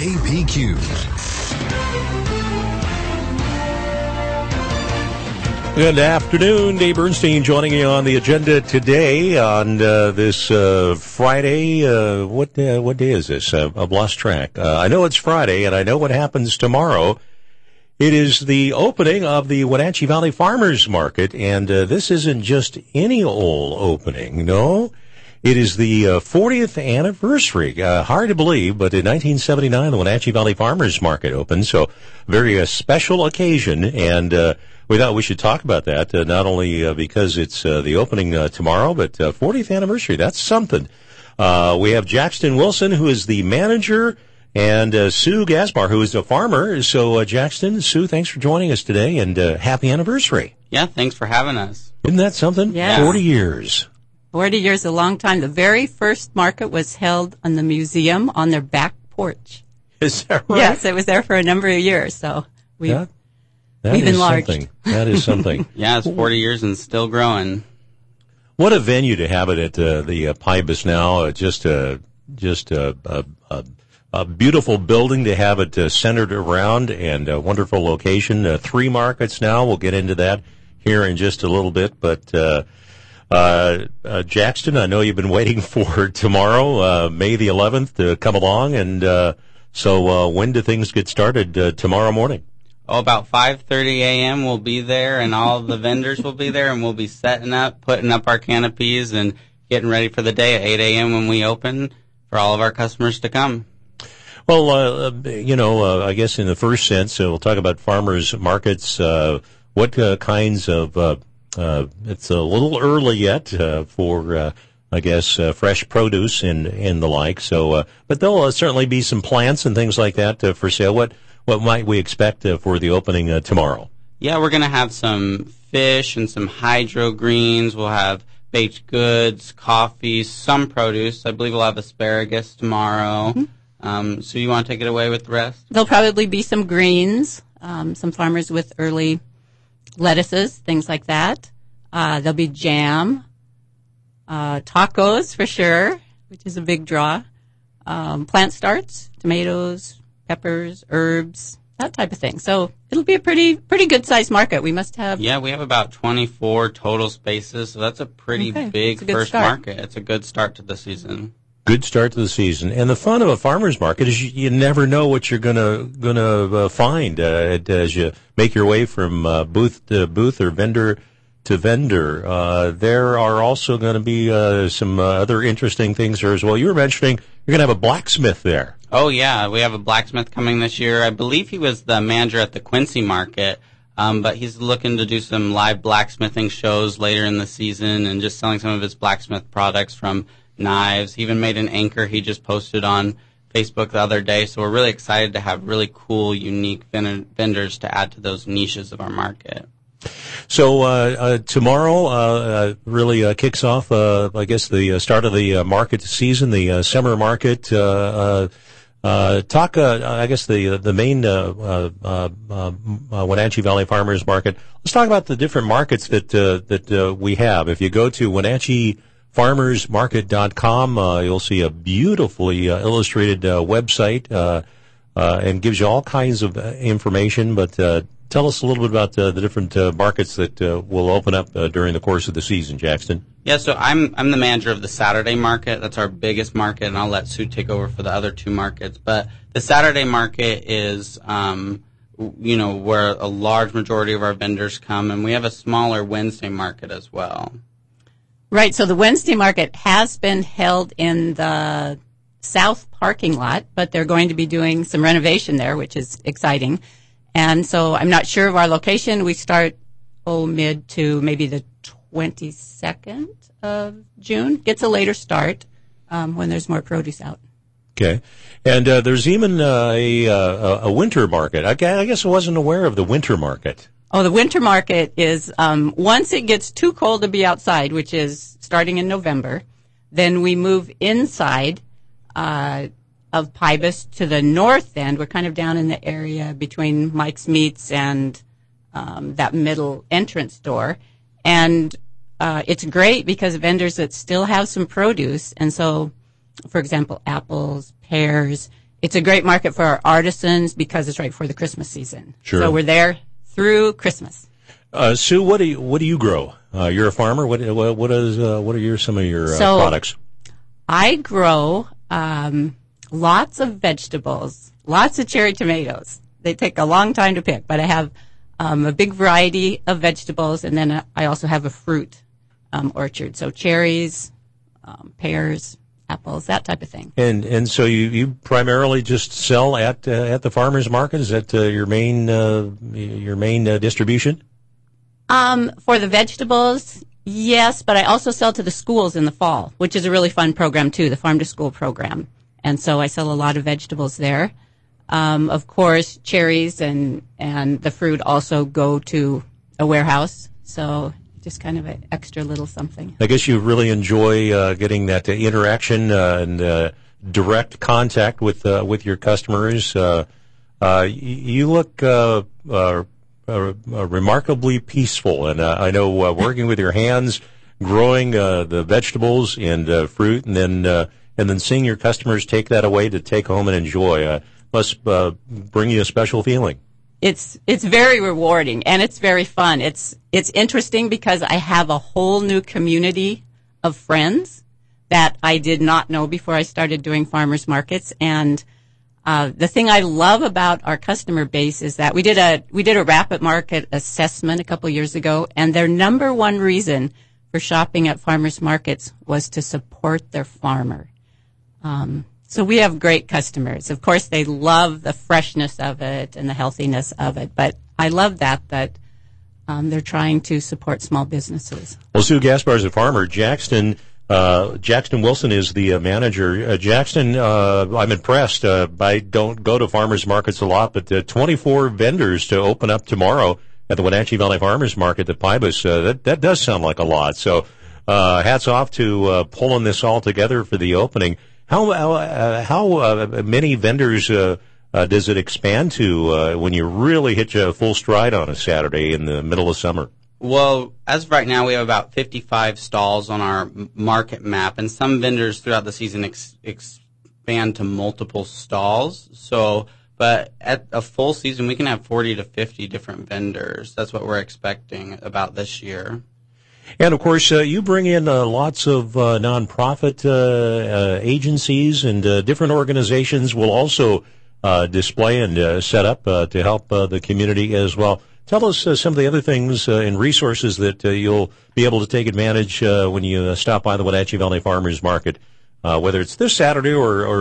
KPQ. Good afternoon. Dave Bernstein joining you on the agenda today on this Friday. What day is this? I've lost track. I know it's Friday, and I know what happens tomorrow. It is the opening of the Wenatchee Valley Farmers Market, and this isn't just any old opening. No, it is the 40th anniversary. Hard to believe, but in 1979, the Wenatchee Valley Farmers Market opened, so very special occasion, and we thought we should talk about that, not only because it's the opening tomorrow, but 40th anniversary. That's something. We have Jackson Wilson, who is the manager, and Sue Gaspar, who is a farmer. So, Jackson, Sue, thanks for joining us today, and happy anniversary. Yeah, thanks for having us. Isn't that something? Yeah. 40 years. 40 years, a long time. The very first market was held on the museum on their back porch. Is that right? Yes, it was there for a number of years, so we've enlarged. Something. That is something. Yeah, it's 40 years and still growing. What a venue to have it at the Pybus now. Just a beautiful building to have it centered around, and a wonderful location. 3 markets now. We'll get into that here in just a little bit. But Jackson, I know you've been waiting for tomorrow, May the 11th, to come along. And so when do things get started tomorrow morning? Oh, about 5:30 a.m. we'll be there, and all the vendors will be there, and we'll be setting up, putting up our canopies, and getting ready for the day at 8 a.m. when we open for all of our customers to come. Well, I guess in the first sense, we'll talk about farmers markets. What kinds of, it's a little early yet for, I guess, fresh produce and the like. So, but there'll certainly be some plants and things like that for sale. What might we expect for the opening tomorrow? Yeah, we're going to have some fish and some hydro greens. We'll have baked goods, coffee, some produce. I believe we'll have asparagus tomorrow. Mm-hmm. So you want to take it away with the rest? There'll probably be some greens, some farmers with early lettuces, things like that. There'll be jam, tacos for sure, which is a big draw, plant starts, tomatoes, peppers, herbs, that type of thing. So it'll be a pretty good sized market. We must have. Yeah, we have about 24 total spaces, so that's a pretty big first market. It's a good start to the season. Good start to the season. And the fun of a farmer's market is you never know what you're gonna find as you make your way from booth to booth or vendor to vendor. There are also going to be some other interesting things there as well. You were mentioning you're going to have a blacksmith there. Oh, yeah. We have a blacksmith coming this year. I believe he was the manager at the Quincy Market, but he's looking to do some live blacksmithing shows later in the season and just selling some of his blacksmith products, from knives. He even made an anchor he just posted on Facebook the other day. So we're really excited to have really cool, unique vendors to add to those niches of our market. So tomorrow really kicks off, I guess, the start of the market season, the summer market. Talk, I guess, the main Wenatchee Valley Farmers Market. Let's talk about the different markets that we have. If you go to WenatcheeFarmersMarket.com, you'll see a beautifully illustrated website and gives you all kinds of information. But tell us a little bit about the different markets that will open up during the course of the season, Jackson. Yeah, so I'm the manager of the Saturday market. That's our biggest market, and I'll let Sue take over for the other 2 markets. But the Saturday market is, where a large majority of our vendors come, and we have a smaller Wednesday market as well. Right, so the Wednesday market has been held in the south parking lot, but they're going to be doing some renovation there, which is exciting. And so I'm not sure of our location. We start mid to maybe the 22nd of June. Gets a later start when there's more produce out. Okay. And there's even a winter market. I guess I wasn't aware of the winter market. Oh, the winter market is once it gets too cold to be outside, which is starting in November, then we move inside of Pybus to the north end. We're kind of down in the area between Mike's Meats and that middle entrance door. And it's great because vendors that still have some produce, and so, for example, apples, pears, it's a great market for our artisans because it's right before the Christmas season. Sure. So we're there through Christmas. Sue, what do you grow? You're a farmer. What are some of your products? I grow lots of vegetables, lots of cherry tomatoes. They take a long time to pick, but I have a big variety of vegetables, and then I also have a fruit orchard. So cherries, pears, apples, that type of thing. And so you primarily just sell at the farmers market? Is that your main distribution? For the vegetables, yes, but I also sell to the schools in the fall, which is a really fun program too, the Farm to School program. And so I sell a lot of vegetables there. Of course, cherries and the fruit also go to a warehouse. So just kind of an extra little something. I guess you really enjoy getting that interaction and direct contact with your customers. You look remarkably peaceful, and I know working with your hands, growing the vegetables and fruit, and then seeing your customers take that away to take home and enjoy must bring you a special feeling. It's very rewarding, and it's very fun. It's interesting because I have a whole new community of friends that I did not know before I started doing farmers markets. And the thing I love about our customer base is that we did a rapid market assessment a couple years ago, and their number one reason for shopping at farmers markets was to support their farmer. So we have great customers. Of course, they love the freshness of it and the healthiness of it, but I love that they're trying to support small businesses. Well, Sue Gaspar is a farmer. Jackson Wilson is the manager. Jackson, I'm impressed. I don't go to farmers markets a lot, but 24 vendors to open up tomorrow at the Wenatchee Valley Farmers Market at Pybus. That does sound like a lot. So hats off to pulling this all together for the opening. How many vendors does it expand to when you really hit you full stride on a Saturday in the middle of summer? Well, as of right now, we have about 55 stalls on our market map, and some vendors throughout the season expand to multiple stalls. So, but at a full season, we can have 40 to 50 different vendors. That's what we're expecting about this year. And, of course, you bring in lots of nonprofit agencies, and different organizations will also display and set up to help the community as well. Tell us some of the other things and resources that you'll be able to take advantage when you stop by the Wenatchee Valley Farmers Market, whether it's this Saturday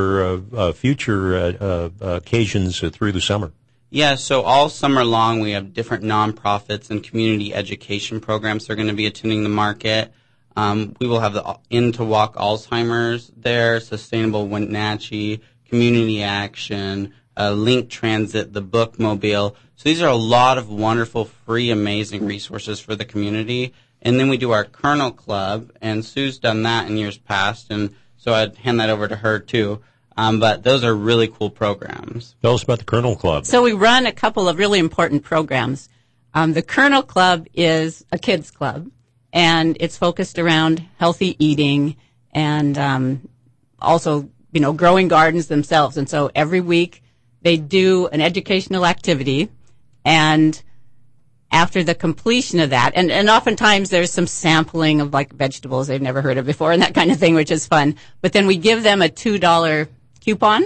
or future occasions through the summer. Yeah, so all summer long we have different nonprofits and community education programs that are going to be attending the market. We will have the In to Walk Alzheimer's there, Sustainable Wenatchee, Community Action, Link Transit, the Bookmobile. So these are a lot of wonderful, free, amazing resources for the community. And then we do our Kernel Club, and Sue's done that in years past, and so I'd hand that over to her too. But those are really cool programs. Tell us about the Kernel Club. So we run a couple of really important programs. The Kernel Club is a kids club, and it's focused around healthy eating and also, growing gardens themselves. And so every week they do an educational activity, and after the completion of that, and oftentimes there's some sampling of like vegetables they've never heard of before and that kind of thing, which is fun. But then we give them a $2 coupon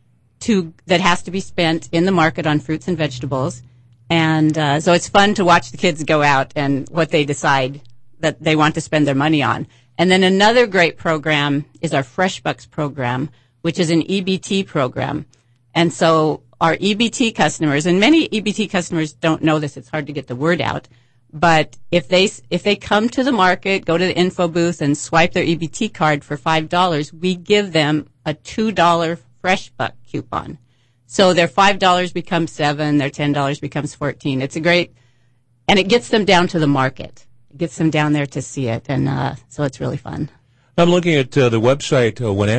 that has to be spent in the market on fruits and vegetables. And so it's fun to watch the kids go out and what they decide that they want to spend their money on. And then another great program is our Fresh Bucks program, which is an EBT program. And so our EBT customers, and many EBT customers don't know this, it's hard to get the word out, but if they come to the market, go to the info booth and swipe their EBT card for $5, we give them a $2 Fresh Buck coupon. So their $5 becomes $7, their $10 becomes $14. It's a great, and it gets them down to the market. It gets them down there to see it, and so it's really fun. I'm looking at the website,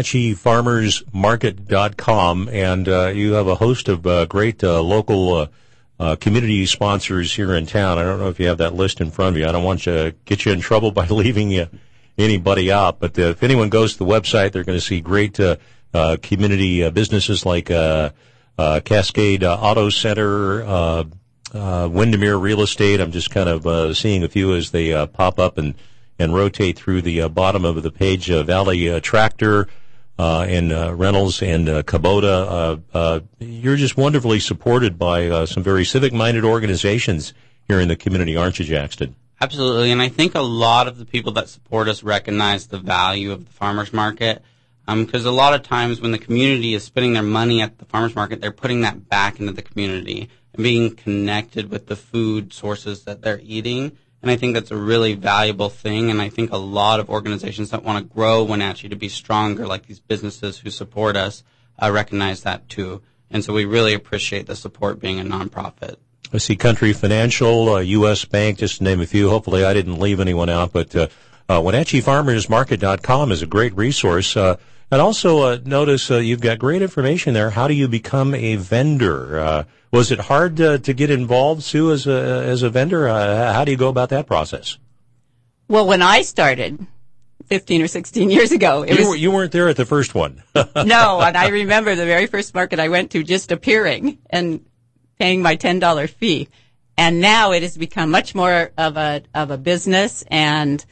WenatcheeFarmersMarket.com, and you have a host of great local community sponsors here in town. I don't know if you have that list in front of you. I don't want to get you in trouble by leaving anybody out, but if anyone goes to the website, they're going to see great community businesses like Cascade Auto Center, Windermere Real Estate. I'm just kind of seeing a few as they pop up and rotate through the bottom of the page. Valley Tractor and Reynolds and Kubota. You're just wonderfully supported by some very civic-minded organizations here in the community, aren't you, Jackson? Absolutely, and I think a lot of the people that support us recognize the value of the farmers market, because a lot of times when the community is spending their money at the farmers market, they're putting that back into the community and being connected with the food sources that they're eating. And I think that's a really valuable thing, and I think a lot of organizations that want to grow Wenatchee to be stronger, like these businesses who support us, recognize that too. And so we really appreciate the support being a nonprofit. I see Country Financial, U.S. Bank, just to name a few. Hopefully I didn't leave anyone out, but WenatcheeFarmersMarket.com is a great resource. And also notice you've got great information there. How do you become a vendor? Was it hard to get involved, Sue, as a vendor? How do you go about that process? Well, when I started 15 or 16 years ago, you weren't there at the first one. No, and I remember the very first market I went to just appearing and paying my $10 fee. And now it has become much more of a business, and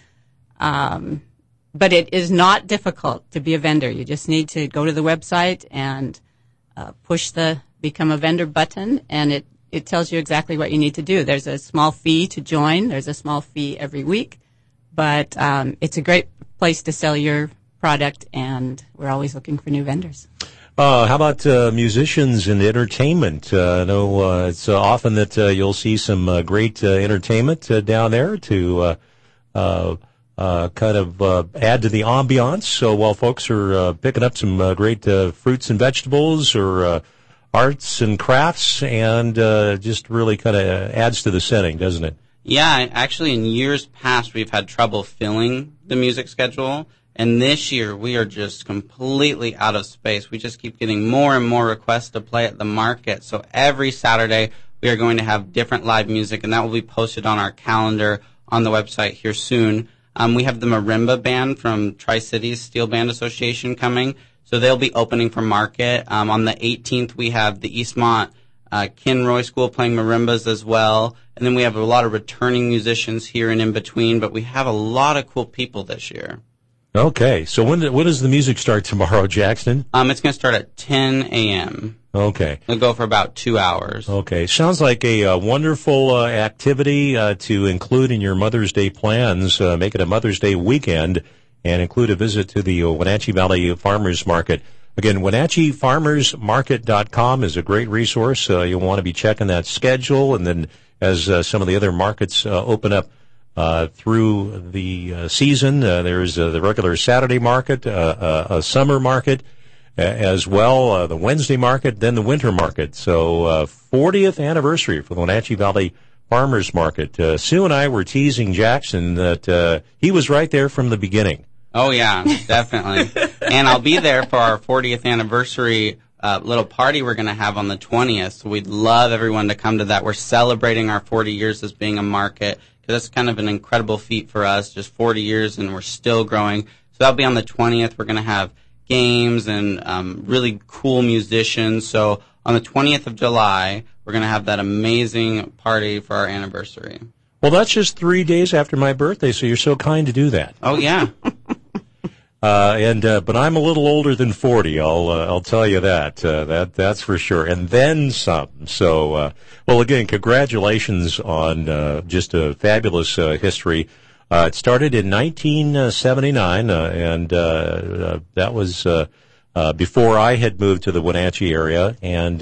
but it is not difficult to be a vendor. You just need to go to the website and push the Become a Vendor button, and it tells you exactly what you need to do. There's a small fee to join. There's a small fee every week, but it's a great place to sell your product, and we're always looking for new vendors. How about musicians and entertainment? I know it's often that you'll see some great entertainment down there to kind of add to the ambiance. So while folks are picking up some great fruits and vegetables or arts and crafts, and just really kind of adds to the setting, doesn't it? Yeah, actually in years past we've had trouble filling the music schedule. And this year, we are just completely out of space. We just keep getting more and more requests to play at the market. So every Saturday, we are going to have different live music, and that will be posted on our calendar on the website here soon. We have the marimba band from Tri-Cities Steel Band Association coming, so they'll be opening for market. On the 18th, we have the Eastmont Kinroy School playing marimbas as well. And then we have a lot of returning musicians here and in between, but we have a lot of cool people this year. Okay, so when does the music start tomorrow, Jackson? It's going to start at 10 a.m. Okay. It'll go for about 2 hours. Okay, sounds like a wonderful activity to include in your Mother's Day plans. Make it a Mother's Day weekend and include a visit to the Wenatchee Valley Farmers Market. Again, WenatcheeFarmersMarket.com is a great resource. You'll want to be checking that schedule, and then as some of the other markets open up through the season, there's the regular Saturday market, a summer market as well, the Wednesday market, then the winter market. So 40th anniversary for the Wenatchee Valley Farmers Market. Sue and I were teasing Jackson that he was right there from the beginning. Oh, yeah, definitely. And I'll be there for our 40th anniversary little party we're going to have on the 20th. So we'd love everyone to come to that. We're celebrating our 40 years as being a market, because that's kind of an incredible feat for us, just 40 years, and we're still growing. So that'll be on the 20th. We're going to have games and really cool musicians. So on the 20th of July, we're going to have that amazing party for our anniversary. Well, that's just 3 days after my birthday, so you're so kind to do that. Oh, yeah. But I'm a little older than 40. I'll tell you that. That's for sure. And then some. So, well, again, congratulations on just a fabulous history. It started in 1979, and that was before I had moved to the Wenatchee area. And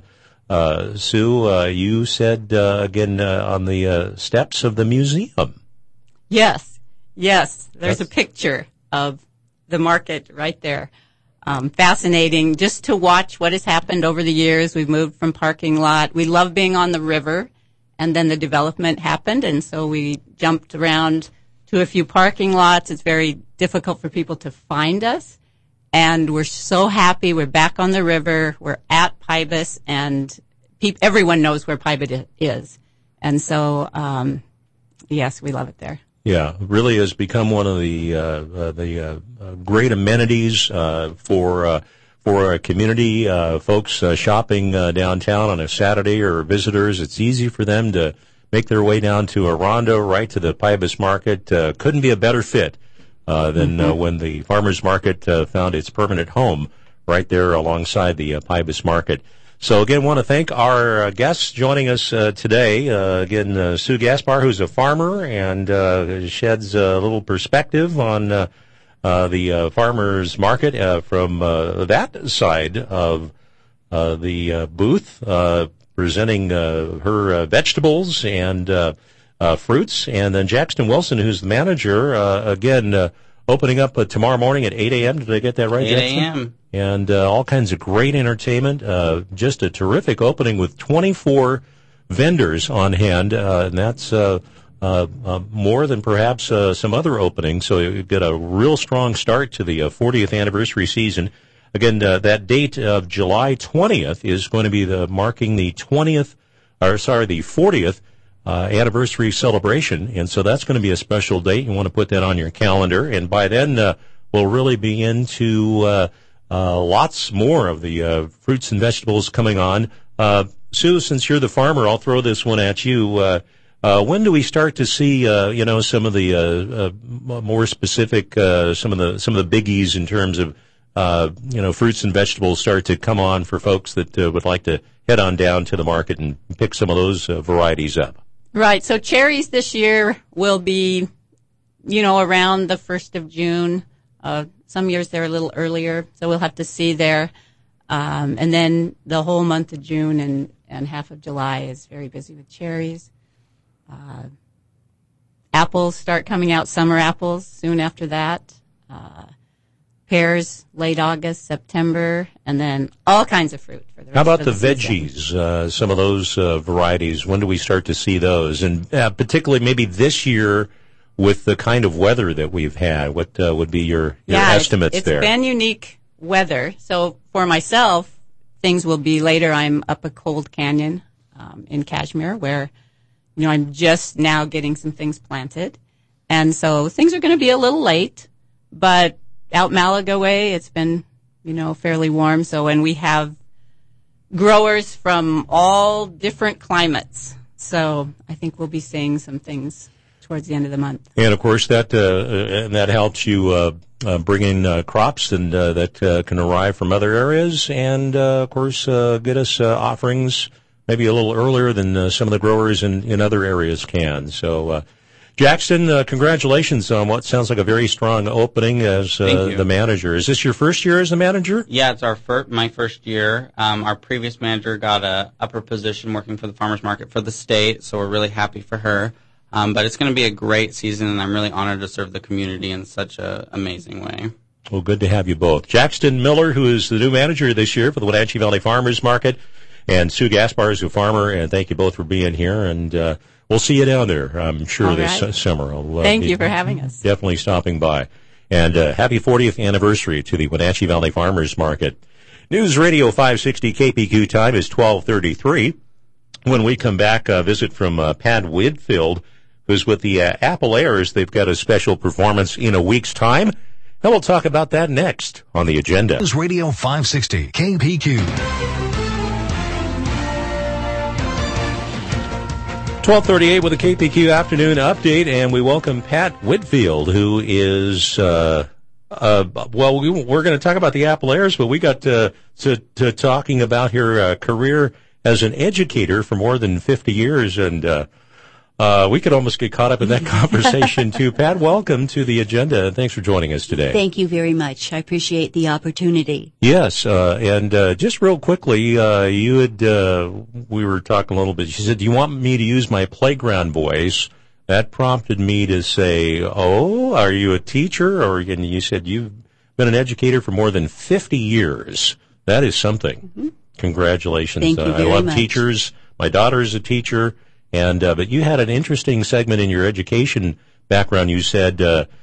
Sue, you said again on the steps of the museum. Yes. There's a picture of the market right there. Fascinating just to watch what has happened over the years. We've moved from parking lot. We love being on the river, and then the development happened, and so we jumped around to a few parking lots. It's very difficult for people to find us, and we're so happy we're back on the river. We're at Pybus, and everyone knows where Pybus is. And so, yes, we love it there. Yeah, really has become one of the great amenities for for community folks shopping downtown on a Saturday or visitors. It's easy for them to make their way down to Orondo, right to the Pybus Market. Couldn't be a better fit than when the farmers market found its permanent home right there alongside the Pybus Market. So again, want to thank our guests joining us today. Again, Sue Gaspar, who's a farmer and sheds a little perspective on the farmers market from that side of the booth, presenting her vegetables and fruits. And then Jackson Wilson, who's the manager, again, opening up tomorrow morning at 8 a.m. Did I get that right, 8 Jackson? 8 a.m. And all kinds of great entertainment. Just a terrific opening with 24 vendors on hand. And that's more than perhaps some other openings. So you get a real strong start to the 40th anniversary season. Again, that date of July 20th is going to be marking the 40th anniversary celebration. And so that's going to be a special date. You want to put that on your calendar. And by then, we'll really be into lots more of the fruits and vegetables coming on. Sue, since you're the farmer, I'll throw this one at you. When do we start to see, some of the more specific, some of the biggies in terms of, fruits and vegetables start to come on for folks that would like to head on down to the market and pick some of those varieties up? Right. So cherries this year will be, around the 1st of June. Some years they're a little earlier, so we'll have to see there. And then the whole month of June and half of July is very busy with cherries. Apples start coming out, summer apples, soon after that. Pears, late August, September, and then all kinds of fruit for the rest How about of the season. veggies, some of those varieties? When do we start to see those? And particularly maybe this year with the kind of weather that we've had, what would be your estimates there? It's been unique weather. So for myself, things will be later. I'm up a cold canyon in Kashmir where, I'm just now getting some things planted. And so things are going to be a little late, but out Malaga way, it's been, fairly warm. So when we have growers from all different climates. So I think we'll be seeing some things towards the end of the month. And of course that helps you bring in crops and that can arrive from other areas, and of course get us offerings maybe a little earlier than some of the growers in other areas can. So Jackson, congratulations on what sounds like a very strong opening as the manager. Is this your first year as the manager? Yeah, it's my first year. Our previous manager got a upper position working for the farmers market for the state, so we're really happy for her. But it's going to be a great season, and I'm really honored to serve the community in such an amazing way. Well, good to have you both. Jackson Miller, who is the new manager this year for the Wenatchee Valley Farmers Market, and Sue Gaspar is a farmer, and thank you both for being here, and we'll see you down there, I'm sure, all this right. summer. Thank you for having us. Definitely stopping by. And happy 40th anniversary to the Wenatchee Valley Farmers Market. News Radio 560 KPQ time is 12:33. When we come back, a visit from Pat Whitfield, who's with the Appalachians. They've got a special performance in a week's time, and we'll talk about that next on the agenda. News Radio 560 KPQ. 12:38 with a KPQ afternoon update, and we welcome Pat Whitfield, who is, we're going to talk about the Appalachians, but we got to talking about her career as an educator for more than 50 years, and we could almost get caught up in that conversation too. Pat, welcome to the agenda, and thanks for joining us today. Thank you very much. I appreciate the opportunity. Yes, and just real quickly, you had we were talking a little bit. She said, "Do you want me to use my playground voice?" That prompted me to say, "Oh, are you a teacher?" And you said you've been an educator for more than 50 years. That is something. Mm-hmm. Congratulations! Thank you very I love much. teachers. My daughter is a teacher. And but you had an interesting segment in your education background. You said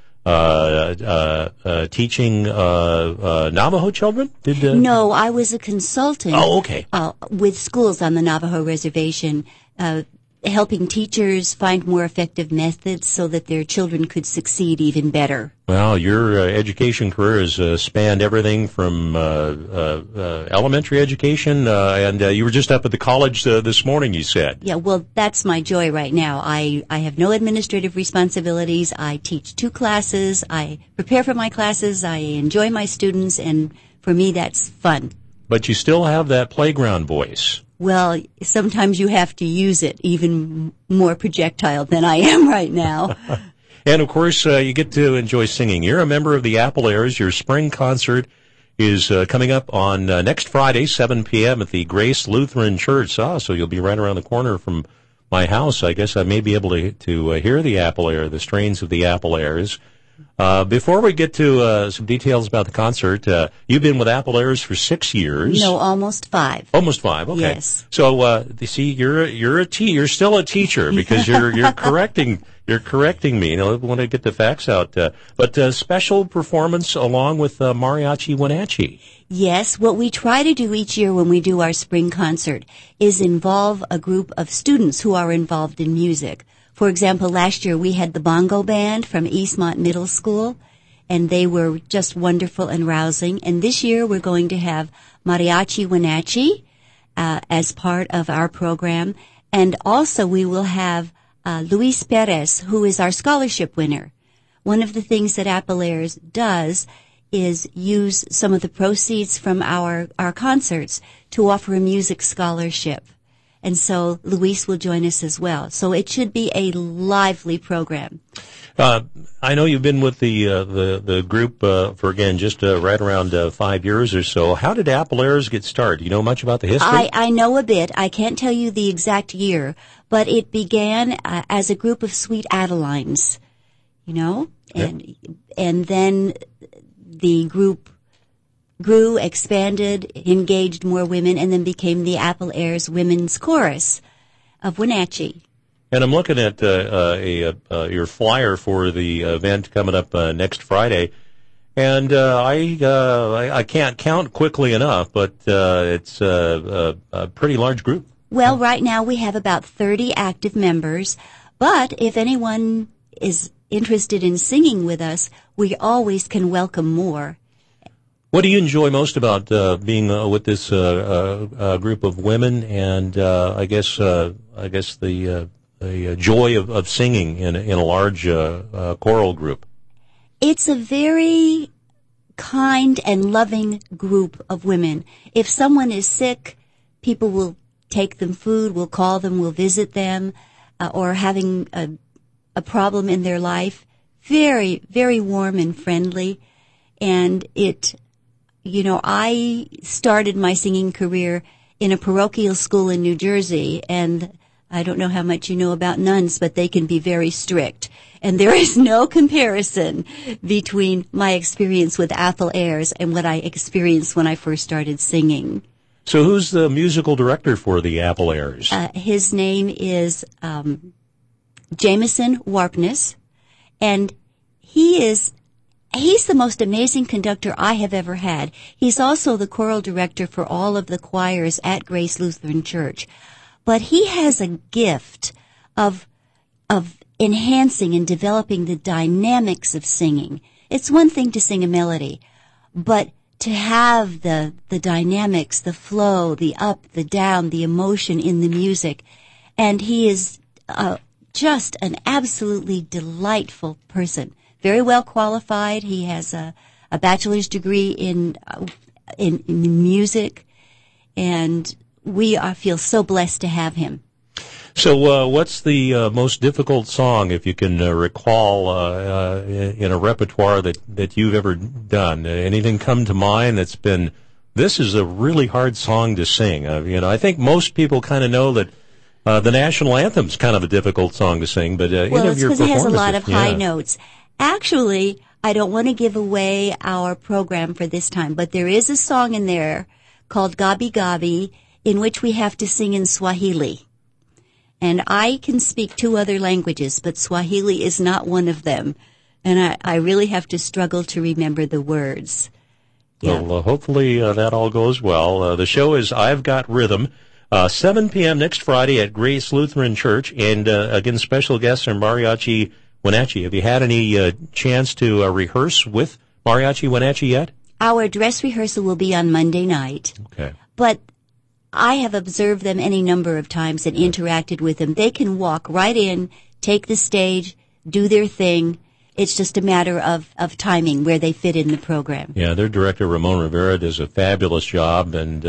teaching Navajo children? No, I was a consultant. Oh, okay. With schools on the Navajo Reservation. helping teachers find more effective methods so that their children could succeed even better. Well, your education career has spanned everything from elementary education, and you were just up at the college this morning, you said. Yeah, well, that's my joy right now. I have no administrative responsibilities. I teach 2 classes. I prepare for my classes. I enjoy my students, and for me, that's fun. But you still have that playground voice. Well, sometimes you have to use it, even more projectile than I am right now. And, of course, you get to enjoy singing. You're a member of the Apple Airs. Your spring concert is coming up on next Friday, 7 p.m. at the Grace Lutheran Church. So you'll be right around the corner from my house. I guess I may be able to hear the Apple Air, the strains of the Apple Airs. Before we get to some details about the concert, you've been with Apple Airs for 6 years. No, almost 5. Almost 5. Okay. Yes. So you see, you're still a teacher because you're correcting me. I want to get the facts out. But special performance along with Mariachi Wenatchee. Yes, what we try to do each year when we do our spring concert is involve a group of students who are involved in music. For example, last year we had the Bongo Band from Eastmont Middle School, and they were just wonderful and rousing. And this year we're going to have Mariachi Wenatchee as part of our program. And also we will have Luis Perez, who is our scholarship winner. One of the things that Apple Airs does is use some of the proceeds from our concerts to offer a music scholarship. And so Luis will join us as well. So it should be a lively program. I know you've been with the group for, again, just right around 5 years or so. How did Apple Airs get started? Do you know much about the history? I know a bit. I can't tell you the exact year, but it began as a group of sweet Adelines, and then the group grew, expanded, engaged more women, and then became the Apple Airs Women's Chorus of Wenatchee. And I'm looking at your flyer for the event coming up next Friday, and I can't count quickly enough, but it's a pretty large group. Well, right now we have about 30 active members, but if anyone is interested in singing with us, we always can welcome more. What do you enjoy most about being with this group of women, and I guess the joy of singing in a large choral group? It's a very kind and loving group of women. If someone is sick, people will take them food, will call them, will visit them, or having a problem in their life. Very, very warm and friendly, and I started my singing career in a parochial school in New Jersey, and I don't know how much you know about nuns, but they can be very strict. And there is no comparison between my experience with Apple Airs and what I experienced when I first started singing. So who's the musical director for the Apple Airs? His name is Jameson Warpness, and he's the most amazing conductor I have ever had. He's also the choral director for all of the choirs at Grace Lutheran Church. But he has a gift of enhancing and developing the dynamics of singing. It's one thing to sing a melody, but to have the dynamics, the flow, the up, the down, the emotion in the music. And he is just an absolutely delightful person. Very well qualified. He has a bachelor's degree in music, and we feel so blessed to have him. So what's the most difficult song, if you can recall, in a repertoire that you've ever done? Anything come to mind that's been, this is a really hard song to sing? I think most people kind of know that the national anthem's kind of a difficult song to sing, but well, it's because it has a lot of high notes. Actually, I don't want to give away our program for this time, but there is a song in there called Gabi Gabi, in which we have to sing in Swahili. And I can speak 2 other languages, but Swahili is not one of them. And I really have to struggle to remember the words. Yeah. Well, hopefully that all goes well. The show is I've Got Rhythm. 7 p.m. next Friday at Grace Lutheran Church. And again, special guests are Mariachi Wenatchee. Have you had any chance to rehearse with Mariachi Wenatchee yet? Our dress rehearsal will be on Monday night. Okay. But I have observed them any number of times and interacted with them. They can walk right in, take the stage, do their thing. It's just a matter of timing where they fit in the program. Yeah, their director Ramon Rivera does a fabulous job, and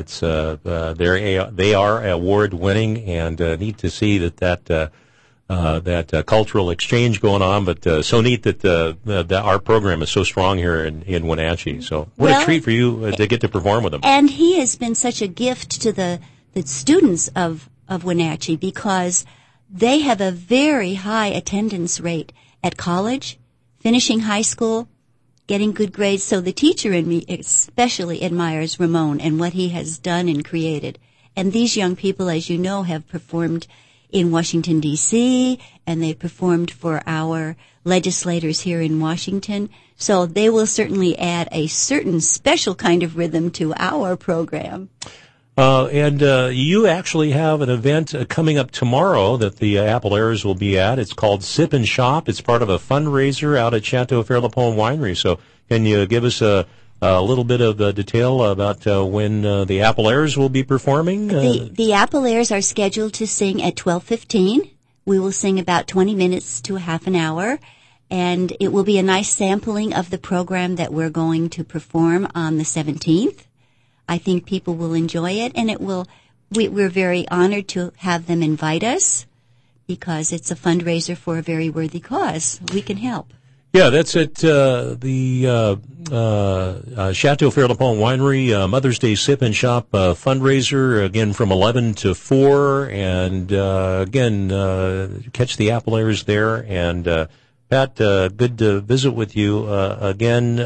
they are award winning, and neat to see that cultural exchange going on. But so neat that our program is so strong here in Wenatchee. So what a treat for you to get to perform with them. And he has been such a gift to the students of Wenatchee because they have a very high attendance rate at college, finishing high school, getting good grades. So the teacher in me especially admires Ramon and what he has done and created. And these young people, as you know, have performed in Washington, D.C., and they performed for our legislators here in Washington. So they will certainly add a certain special kind of rhythm to our program. And you actually have an event coming up tomorrow that the Apple Airs will be at. It's called Sip and Shop. It's part of a fundraiser out at Chateau Fairlapone Winery. So can you give us a little bit of detail about when the Apple Airs will be performing? The Apple Airs are scheduled to sing at 12:15. We will sing about 20 minutes to a half an hour. And it will be a nice sampling of the program that we're going to perform on the 17th. I think people will enjoy it, and we're very honored to have them invite us because it's a fundraiser for a very worthy cause. We can help. Yeah, that's at the Chateau Fairlapone Winery, Mother's Day Sip and Shop fundraiser, again from 11 to 4. And again, catch the Apple Airs there. And Pat, good to visit with you again.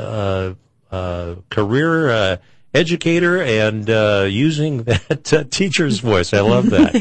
Career educator and using that teacher's voice. I love that.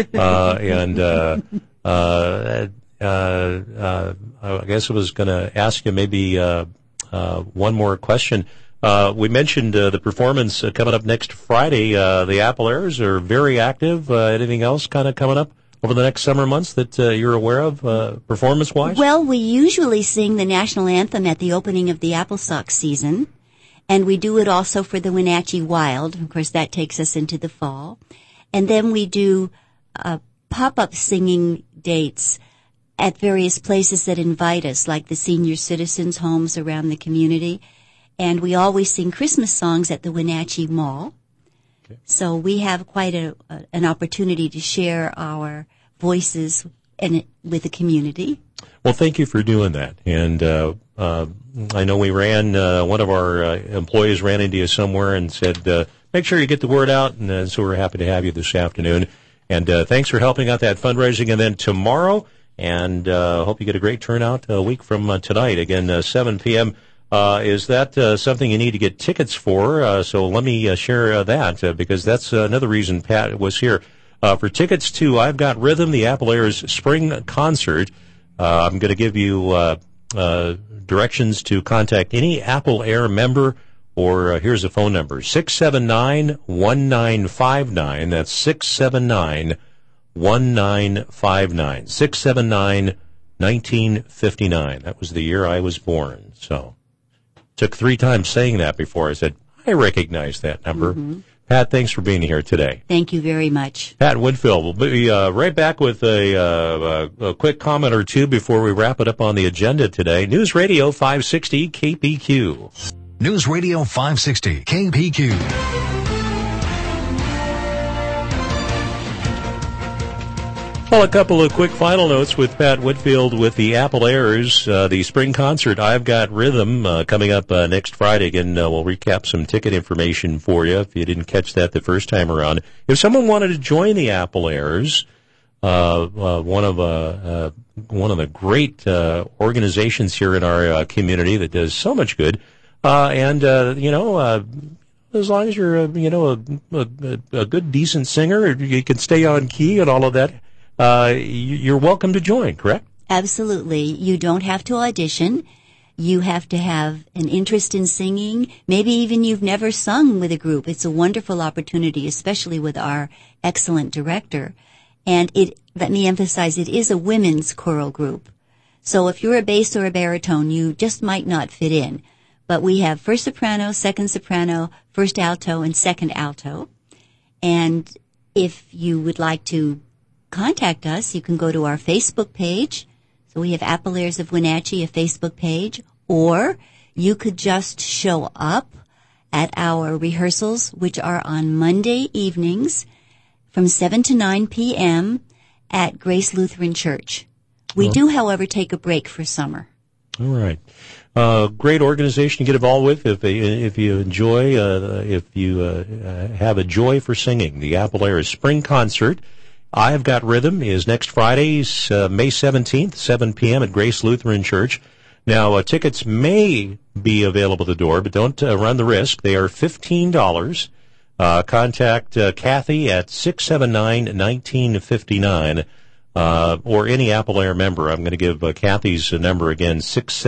I guess I was going to ask you maybe one more question. We mentioned the performance coming up next Friday. The Apple Airs are very active. Anything else kind of coming up over the next summer months that you're aware of, performance-wise? Well, we usually sing the national anthem at the opening of the apple sock season. And we do it also for the Wenatchee Wild. Of course, that takes us into the fall. And then we do pop-up singing dates at various places that invite us, like the senior citizens' homes around the community. And we always sing Christmas songs at the Wenatchee Mall. Okay. So we have quite an opportunity to share our voices with the community. Well, thank you for doing that. And I know we ran, one of our employees ran into you somewhere and said, make sure you get the word out. And so we're happy to have you this afternoon. And thanks for helping out that fundraising. And then tomorrow, and hope you get a great turnout a week from tonight. Again, 7 p.m. Is that something you need to get tickets for? So let me share that because that's another reason Pat was here. For tickets to I've Got Rhythm, the Apple Airs Spring Concert, I'm going to give you directions to contact any Apple Air member, or here's a phone number, 679-1959. That's 679-1959. 679-1959. That was the year I was born. So took 3 times saying that before I said, I recognize that number. Mm-hmm. Pat, thanks for being here today. Thank you very much. Pat Woodfield. We'll be right back with a quick comment or two before we wrap it up on the agenda today. News Radio 560 KPQ. News Radio 560 KPQ. Well, a couple of quick final notes with Pat Whitfield with the Apple Airs, the spring concert, I've Got Rhythm, coming up next Friday. Again, we'll recap some ticket information for you if you didn't catch that the first time around. If someone wanted to join the Apple Airs, one of the great organizations here in our community that does so much good, as long as you're a good, decent singer, you can stay on key and all of that. You're welcome to join, correct? Absolutely. You don't have to audition. You have to have an interest in singing. Maybe even you've never sung with a group. It's a wonderful opportunity, especially with our excellent director. And let me emphasize, it is a women's choral group. So if you're a bass or a baritone, you just might not fit in. But we have first soprano, second soprano, first alto, and second alto. And if you would like to contact us, you can go to our Facebook page. So we have Apple Airs of Wenatchee, a Facebook page. Or you could just show up at our rehearsals, which are on Monday evenings from 7 to 9 p.m. at Grace Lutheran Church. We do, however, take a break for summer. All right. Great organization to get involved with if you enjoy, if you have a joy for singing. The Apple Airs Spring Concert, I've Got Rhythm, is next Friday, May 17th, 7 p.m. at Grace Lutheran Church. Now, tickets may be available at the door, but don't run the risk. They are $15. Contact Kathy at 679-1959, or any Apple Air member. I'm going to give Kathy's number again,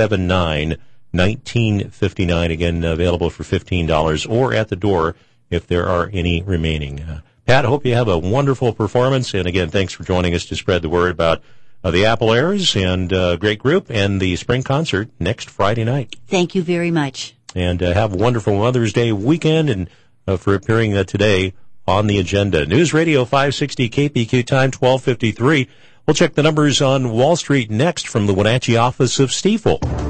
679-1959, again available for $15, or at the door if there are any remaining. Pat, I hope you have a wonderful performance, and again, thanks for joining us to spread the word about the Apple Airs and great group and the spring concert next Friday night. Thank you very much. And have a wonderful Mother's Day weekend, and for appearing today on the agenda. News Radio 560 KPQ time 12:53. We'll check the numbers on Wall Street next from the Wenatchee office of Stifel.